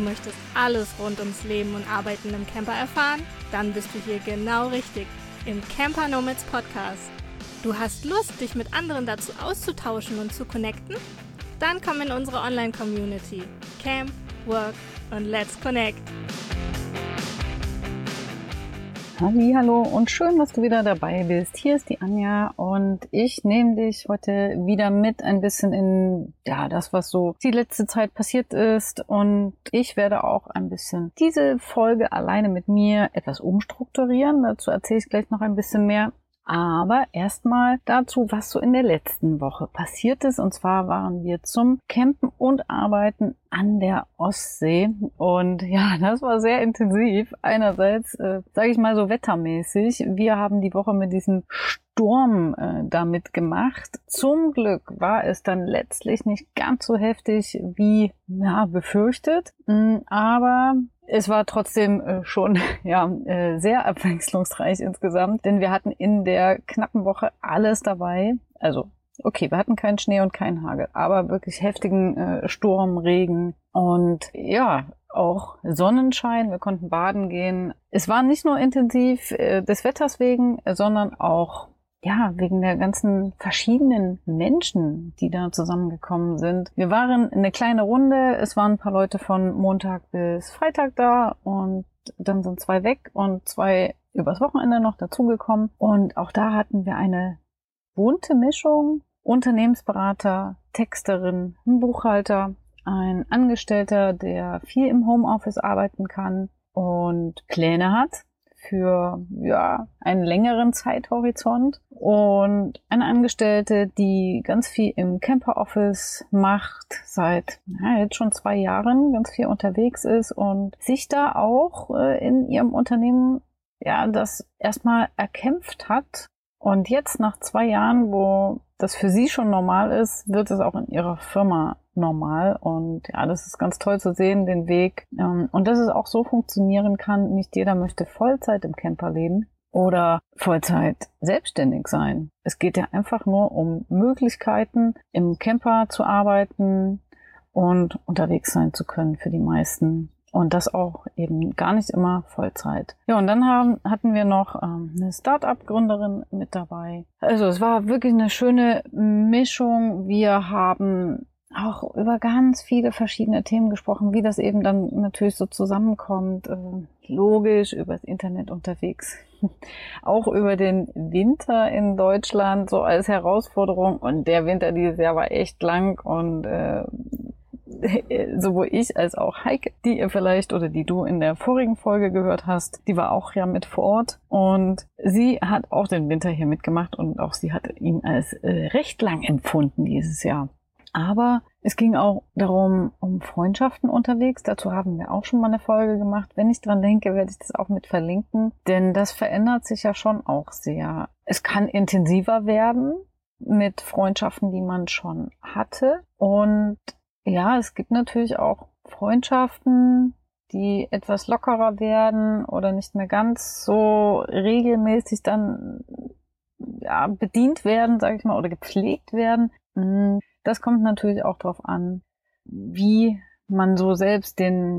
möchtest alles rund ums Leben und Arbeiten im Camper erfahren? Dann bist du hier genau richtig, im Camper Nomads Podcast. Du hast Lust, dich mit anderen dazu auszutauschen und zu connecten? Dann komm in unsere Online-Community. Camp, Work und Let's Connect. Hallo und schön, dass du wieder dabei bist. Hier ist die Anja und ich nehme dich heute wieder mit ein bisschen in das, was so die letzte Zeit passiert ist, und ich werde auch ein bisschen diese Folge alleine mit mir etwas umstrukturieren. Dazu erzähle ich gleich noch ein bisschen mehr. Aber erstmal dazu, was so in der letzten Woche passiert ist. Und zwar waren wir zum Campen und Arbeiten an der Ostsee. Und ja, das war sehr intensiv. Einerseits, sage ich mal so wettermäßig. Wir haben die Woche mit diesem Sturm damit gemacht. Zum Glück war es dann letztlich nicht ganz so heftig wie befürchtet. Aber es war trotzdem schon sehr abwechslungsreich insgesamt, denn wir hatten in der knappen Woche alles dabei. Also okay, wir hatten keinen Schnee und keinen Hagel, aber wirklich heftigen Sturm, Regen und auch Sonnenschein. Wir konnten baden gehen. Es war nicht nur intensiv des Wetters wegen, sondern auch wegen der ganzen verschiedenen Menschen, die da zusammengekommen sind. Wir waren eine kleine Runde. Es waren ein paar Leute von Montag bis Freitag da und dann sind 2 weg und 2 übers Wochenende noch dazugekommen. Und auch da hatten wir eine bunte Mischung. Unternehmensberater, Texterin, ein Buchhalter, ein Angestellter, der viel im Homeoffice arbeiten kann und Pläne hat für einen längeren Zeithorizont, und eine Angestellte, die ganz viel im Camper-Office macht, seit jetzt schon 2 Jahren ganz viel unterwegs ist und sich da auch in ihrem Unternehmen das erstmal erkämpft hat. Und jetzt nach 2 Jahren, wo das für sie schon normal ist, wird es auch in ihrer Firma normal. Und das ist ganz toll zu sehen, den Weg. Und dass es auch so funktionieren kann. Nicht jeder möchte Vollzeit im Camper leben oder Vollzeit selbstständig sein. Es geht ja einfach nur um Möglichkeiten, im Camper zu arbeiten und unterwegs sein zu können für die meisten. Und das auch eben gar nicht immer Vollzeit. Ja, und dann hatten wir noch eine Start-up-Gründerin mit dabei. Also es war wirklich eine schöne Mischung. Wir haben auch über ganz viele verschiedene Themen gesprochen, wie das eben dann natürlich so zusammenkommt. Logisch, übers Internet unterwegs. Auch über den Winter in Deutschland so als Herausforderung. Und der Winter dieses Jahr war echt lang und sowohl ich als auch Heike, die ihr vielleicht oder die du in der vorigen Folge gehört hast, die war auch mit vor Ort, und sie hat auch den Winter hier mitgemacht und auch sie hat ihn als recht lang empfunden dieses Jahr. Aber es ging auch darum, um Freundschaften unterwegs. Dazu haben wir auch schon mal eine Folge gemacht. Wenn ich dran denke, werde ich das auch mit verlinken, denn das verändert sich ja schon auch sehr. Es kann intensiver werden mit Freundschaften, die man schon hatte, und es gibt natürlich auch Freundschaften, die etwas lockerer werden oder nicht mehr ganz so regelmäßig dann bedient werden, sage ich mal, oder gepflegt werden. Das kommt natürlich auch darauf an, wie man so selbst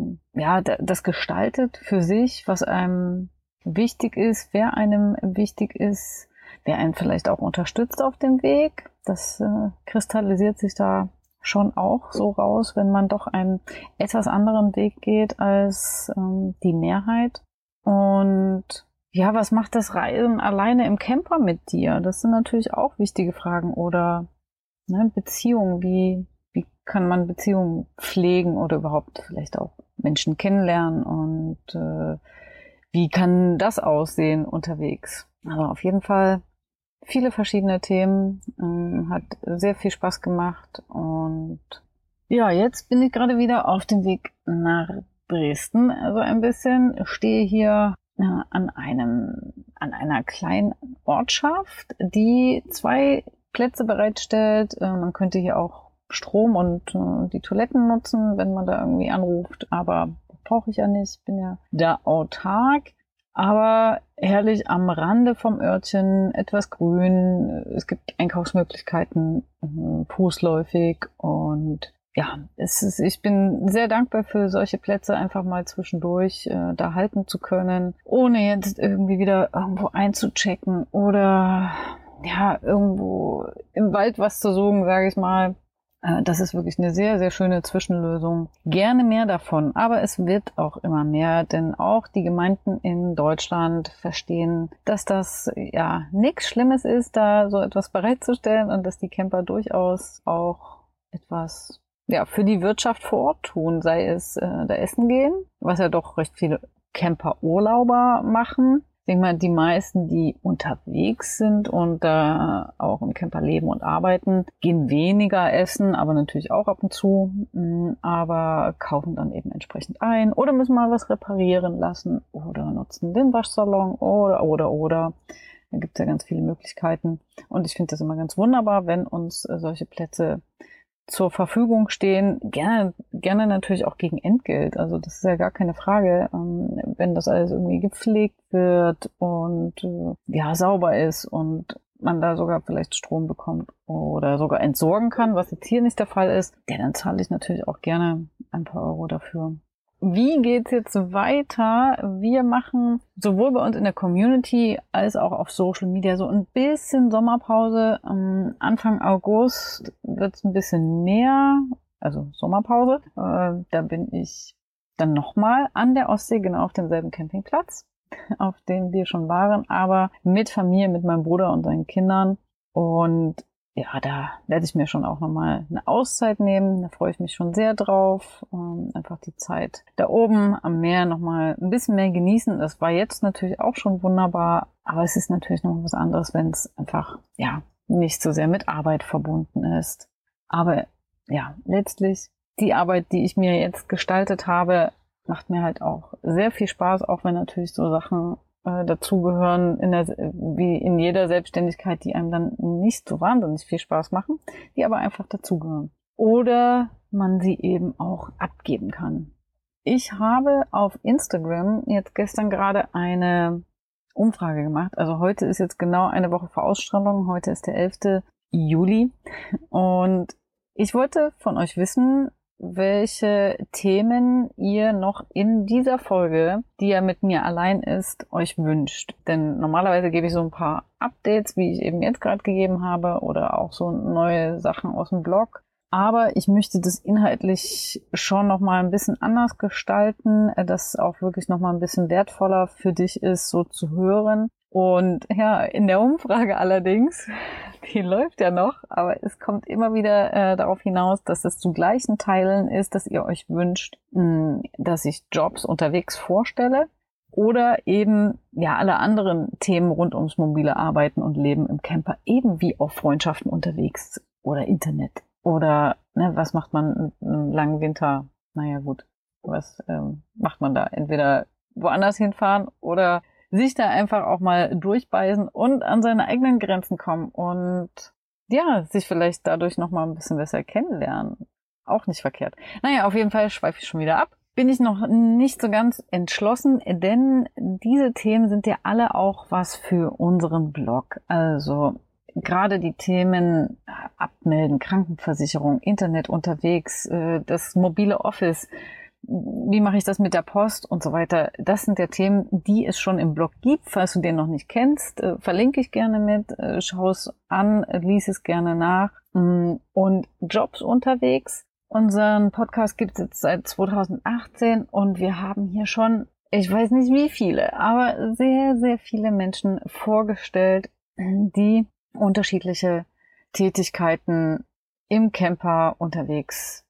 das gestaltet für sich, was einem wichtig ist, wer einem wichtig ist, wer einen vielleicht auch unterstützt auf dem Weg. Das kristallisiert sich da schon auch so raus, wenn man doch einen etwas anderen Weg geht als die Mehrheit. Und was macht das Reisen alleine im Camper mit dir? Das sind natürlich auch wichtige Fragen. Oder Beziehungen, wie kann man Beziehungen pflegen oder überhaupt vielleicht auch Menschen kennenlernen, und wie kann das aussehen unterwegs? Also auf jeden Fall viele verschiedene Themen, hat sehr viel Spaß gemacht, und jetzt bin ich gerade wieder auf dem Weg nach Dresden, also ein bisschen, stehe hier an einer kleinen Ortschaft, die 2 Plätze bereitstellt. Man könnte hier auch Strom und die Toiletten nutzen, wenn man da irgendwie anruft, aber das brauche ich ja nicht, ich bin ja da autark. Aber herrlich am Rande vom Örtchen, etwas grün, es gibt Einkaufsmöglichkeiten fußläufig, und ich bin sehr dankbar für solche Plätze, einfach mal zwischendurch da halten zu können, ohne jetzt irgendwie wieder irgendwo einzuchecken oder irgendwo im Wald was zu suchen, sage ich mal. Das ist wirklich eine sehr, sehr schöne Zwischenlösung. Gerne mehr davon, aber es wird auch immer mehr, denn auch die Gemeinden in Deutschland verstehen, dass das nichts Schlimmes ist, da so etwas bereitzustellen und dass die Camper durchaus auch etwas für die Wirtschaft vor Ort tun, sei es da essen gehen, was ja doch recht viele Camper-Urlauber machen. Ich denke mal, die meisten, die unterwegs sind und da auch im Camper leben und arbeiten, gehen weniger essen, aber natürlich auch ab und zu, aber kaufen dann eben entsprechend ein oder müssen mal was reparieren lassen oder nutzen den Waschsalon oder. Da gibt es ja ganz viele Möglichkeiten und ich finde das immer ganz wunderbar, wenn uns solche Plätze zur Verfügung stehen, gerne natürlich auch gegen Entgelt. Also das ist ja gar keine Frage, wenn das alles irgendwie gepflegt wird und sauber ist und man da sogar vielleicht Strom bekommt oder sogar entsorgen kann, was jetzt hier nicht der Fall ist, dann zahle ich natürlich auch gerne ein paar Euro dafür. Wie geht's jetzt weiter? Wir machen sowohl bei uns in der Community als auch auf Social Media so ein bisschen Sommerpause. Anfang August wird's ein bisschen mehr, also Sommerpause. Da bin ich dann nochmal an der Ostsee, genau auf demselben Campingplatz, auf dem wir schon waren, aber mit Familie, mit meinem Bruder und seinen Kindern. Und da werde ich mir schon auch nochmal eine Auszeit nehmen. Da freue ich mich schon sehr drauf. Einfach die Zeit da oben am Meer nochmal ein bisschen mehr genießen. Das war jetzt natürlich auch schon wunderbar. Aber es ist natürlich noch was anderes, wenn es einfach, nicht so sehr mit Arbeit verbunden ist. Aber letztlich die Arbeit, die ich mir jetzt gestaltet habe, macht mir halt auch sehr viel Spaß, auch wenn natürlich so Sachen dazugehören, wie in jeder Selbstständigkeit, die einem dann nicht so wahnsinnig viel Spaß machen, die aber einfach dazugehören. Oder man sie eben auch abgeben kann. Ich habe auf Instagram jetzt gestern gerade eine Umfrage gemacht. Also heute ist jetzt genau eine Woche vor Ausstrahlung. Heute ist der 11. Juli. Und ich wollte von euch wissen, welche Themen ihr noch in dieser Folge, die ja mit mir allein ist, euch wünscht. Denn normalerweise gebe ich so ein paar Updates, wie ich eben jetzt gerade gegeben habe, oder auch so neue Sachen aus dem Blog. Aber ich möchte das inhaltlich schon nochmal ein bisschen anders gestalten, dass auch wirklich nochmal ein bisschen wertvoller für dich ist, so zu hören. Und in der Umfrage allerdings, die läuft ja noch, aber es kommt immer wieder darauf hinaus, dass es zu gleichen Teilen ist, dass ihr euch wünscht, dass ich Jobs unterwegs vorstelle oder eben alle anderen Themen rund ums mobile Arbeiten und Leben im Camper, eben wie auch Freundschaften unterwegs oder Internet oder was macht man im langen Winter? Naja gut, was macht man da? Entweder woanders hinfahren oder sich da einfach auch mal durchbeißen und an seine eigenen Grenzen kommen und sich vielleicht dadurch noch mal ein bisschen besser kennenlernen. Auch nicht verkehrt. Naja, auf jeden Fall schweife ich schon wieder ab. Bin ich noch nicht so ganz entschlossen, denn diese Themen sind ja alle auch was für unseren Blog. Also gerade die Themen Abmelden, Krankenversicherung, Internet unterwegs, das mobile Office, wie mache ich das mit der Post und so weiter. Das sind ja Themen, die es schon im Blog gibt. Falls du den noch nicht kennst, verlinke ich gerne mit, schau es an, lies es gerne nach. Und Jobs unterwegs. Unseren Podcast gibt es jetzt seit 2018 und wir haben hier schon, ich weiß nicht wie viele, aber sehr, sehr viele Menschen vorgestellt, die unterschiedliche Tätigkeiten im Camper unterwegs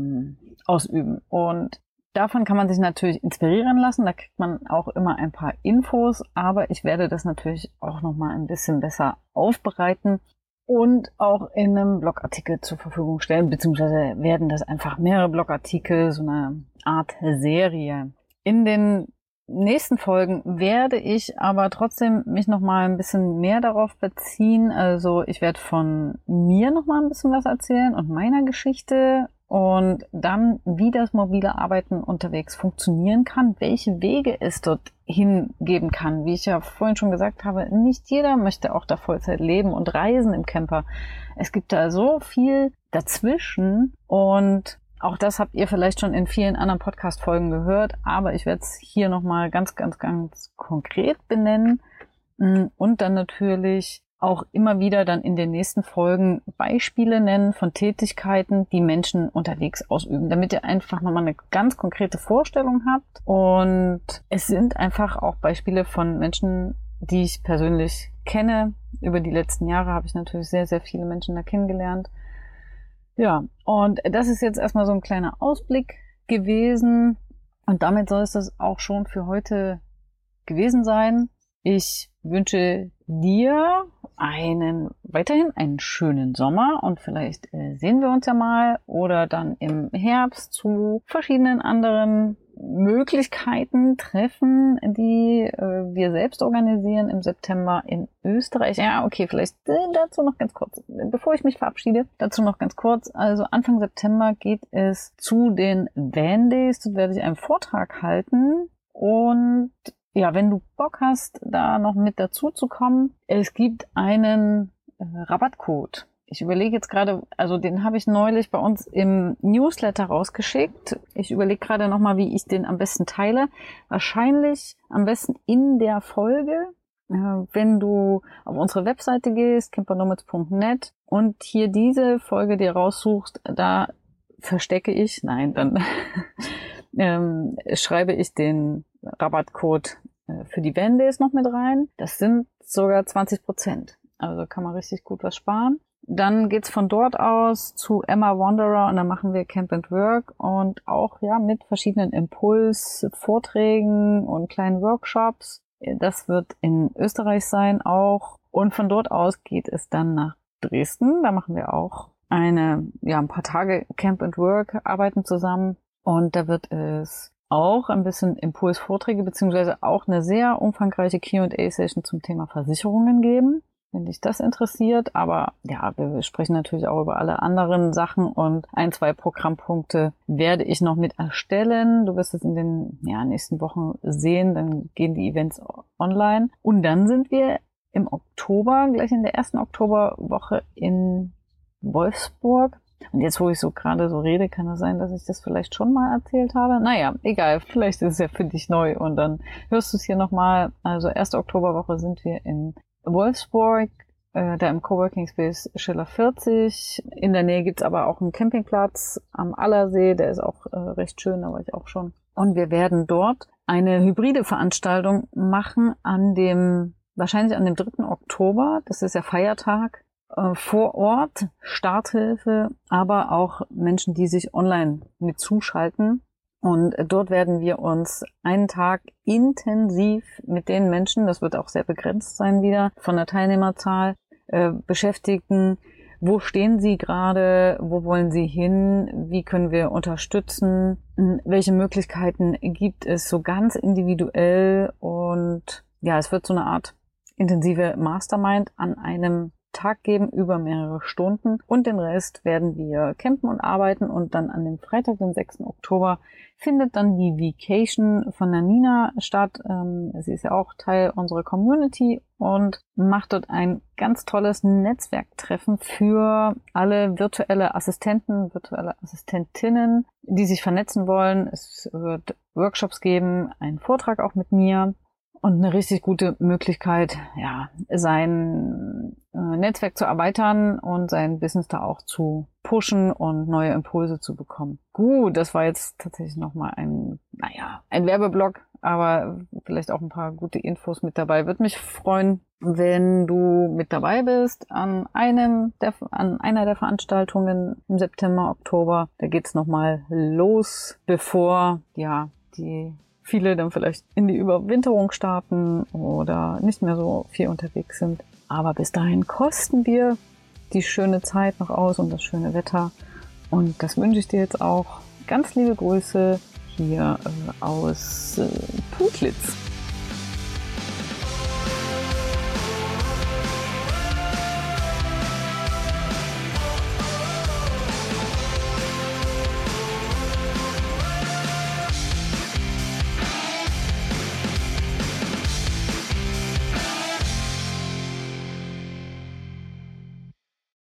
ausüben. Und davon kann man sich natürlich inspirieren lassen. Da kriegt man auch immer ein paar Infos, aber ich werde das natürlich auch nochmal ein bisschen besser aufbereiten und auch in einem Blogartikel zur Verfügung stellen, beziehungsweise werden das einfach mehrere Blogartikel, so eine Art Serie. In den nächsten Folgen werde ich aber trotzdem mich nochmal ein bisschen mehr darauf beziehen. Also ich werde von mir nochmal ein bisschen was erzählen und meiner Geschichte und dann, wie das mobile Arbeiten unterwegs funktionieren kann, welche Wege es dort hingeben kann. Wie ich ja vorhin schon gesagt habe, nicht jeder möchte auch da Vollzeit leben und reisen im Camper. Es gibt da so viel dazwischen und auch das habt ihr vielleicht schon in vielen anderen Podcast-Folgen gehört, aber ich werde es hier nochmal ganz konkret benennen und dann natürlich auch immer wieder dann in den nächsten Folgen Beispiele nennen von Tätigkeiten, die Menschen unterwegs ausüben, damit ihr einfach nochmal eine ganz konkrete Vorstellung habt. Und es sind einfach auch Beispiele von Menschen, die ich persönlich kenne. Über die letzten Jahre habe ich natürlich sehr, sehr viele Menschen da kennengelernt. Ja, und das ist jetzt erstmal so ein kleiner Ausblick gewesen. Und damit soll es das auch schon für heute gewesen sein. Ich wünsche dir weiterhin einen schönen Sommer und vielleicht sehen wir uns ja mal oder dann im Herbst zu verschiedenen anderen Möglichkeiten, Treffen, die wir selbst organisieren im September in Österreich. Ja, okay, vielleicht dazu noch ganz kurz, bevor ich mich verabschiede, dazu noch ganz kurz. Also Anfang September geht es zu den Van Days. Dort werde ich einen Vortrag halten und ja, wenn du Bock hast, da noch mit dazu zu kommen, es gibt einen Rabattcode. Ich überlege jetzt gerade, also den habe ich neulich bei uns im Newsletter rausgeschickt. Ich überlege gerade nochmal, wie ich den am besten teile. Wahrscheinlich am besten in der Folge, wenn du auf unsere Webseite gehst, campernomads.net und hier diese Folge dir raussuchst, da dann schreibe ich den Rabattcode für die Van Days noch mit rein. Das sind sogar 20%. Also kann man richtig gut was sparen. Dann geht's von dort aus zu Emma Wanderer und dann machen wir Camp and Work und auch ja mit verschiedenen Impulsvorträgen und kleinen Workshops. Das wird in Österreich sein auch. Und von dort aus geht es dann nach Dresden. Da machen wir auch ein paar Tage Camp and Work, arbeiten zusammen. Und da wird es auch ein bisschen Impulsvorträge beziehungsweise auch eine sehr umfangreiche Q&A-Session zum Thema Versicherungen geben, wenn dich das interessiert. Aber ja, wir sprechen natürlich auch über alle anderen Sachen und 1-2 Programmpunkte werde ich noch mit erstellen. Du wirst es in den nächsten Wochen sehen, dann gehen die Events online. Und dann sind wir im Oktober, gleich in der ersten Oktoberwoche in Wolfsburg. Und jetzt, wo ich so gerade so rede, kann es sein, dass ich das vielleicht schon mal erzählt habe. Naja, egal, vielleicht ist es ja für dich neu und dann hörst du es hier nochmal. Also 1. Oktoberwoche sind wir in Wolfsburg, da im Coworking Space Schiller 40. In der Nähe gibt's aber auch einen Campingplatz am Allersee, der ist auch recht schön, da war ich auch schon. Und wir werden dort eine hybride Veranstaltung machen wahrscheinlich an dem 3. Oktober, das ist ja Feiertag. Vor Ort, Starthilfe, aber auch Menschen, die sich online mit zuschalten. Und dort werden wir uns einen Tag intensiv mit den Menschen, das wird auch sehr begrenzt sein wieder, von der Teilnehmerzahl, beschäftigen. Wo stehen sie gerade? Wo wollen sie hin? Wie können wir unterstützen? Welche Möglichkeiten gibt es so ganz individuell? Und ja, es wird so eine Art intensive Mastermind an einem Tag geben über mehrere Stunden und den Rest werden wir campen und arbeiten und dann an dem Freitag, den 6. Oktober, findet dann die Vacation von der Nina statt. Sie ist ja auch Teil unserer Community und macht dort ein ganz tolles Netzwerktreffen für alle virtuelle Assistenten, virtuelle Assistentinnen, die sich vernetzen wollen. Es wird Workshops geben, einen Vortrag auch mit mir. Und eine richtig gute Möglichkeit, sein Netzwerk zu erweitern und sein Business da auch zu pushen und neue Impulse zu bekommen. Gut, das war jetzt tatsächlich nochmal ein Werbeblock, aber vielleicht auch ein paar gute Infos mit dabei. Würde mich freuen, wenn du mit dabei bist an einer der Veranstaltungen im September, Oktober. Da geht's nochmal los, bevor die viele dann vielleicht in die Überwinterung starten oder nicht mehr so viel unterwegs sind. Aber bis dahin kosten wir die schöne Zeit noch aus und das schöne Wetter. Und das wünsche ich dir jetzt auch. Ganz liebe Grüße hier aus Putlitz.